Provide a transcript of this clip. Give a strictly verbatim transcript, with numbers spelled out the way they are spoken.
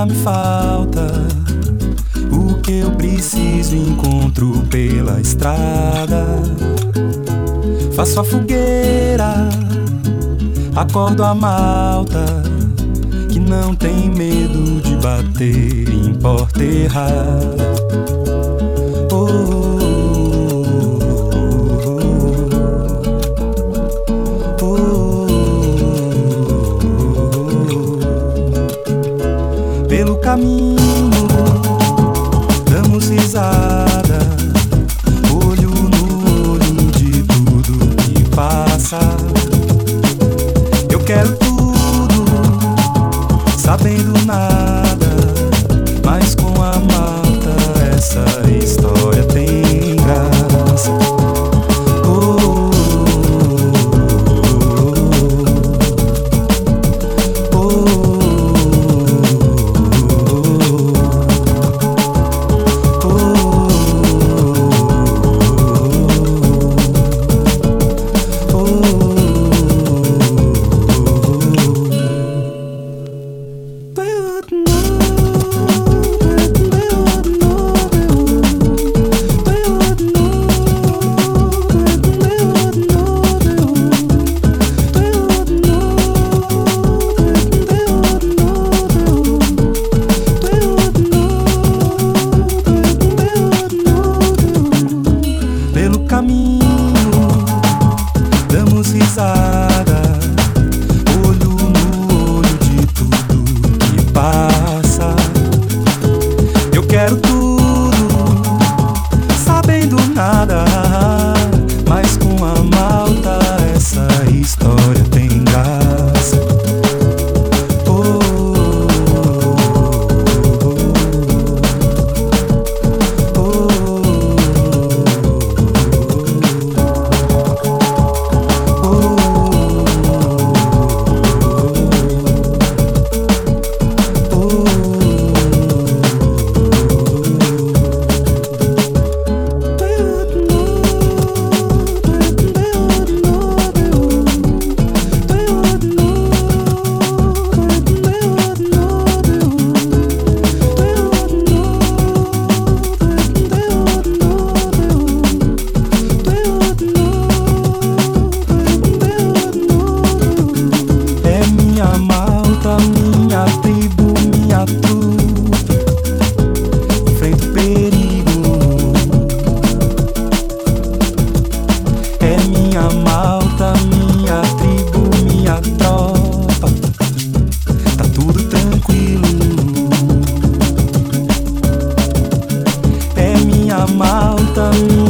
nada me falta. O que eu preciso encontro pela estrada. Faço a fogueira, acordo a malta que não tem medo de bater em porta errada. Oh, oh, oh, oh. Pelo caminho damos risada, olho no olho de tudo que passa. Eu quero tudo, sabendo nada, mas com a malta essa história tem graça. Oh, oh, oh, oh, oh, oh. Pelo caminho damos risada, olho no olho de tudo que passa. Eu quero tudo, sabendo nada, mas com a malta essa história tem graça. Oh, oh, oh, minha tribo, minha trupe, enfrenta o perigo. É minha malta, minha tribo, minha tropa, tá tudo tranquilo. É minha malta, minha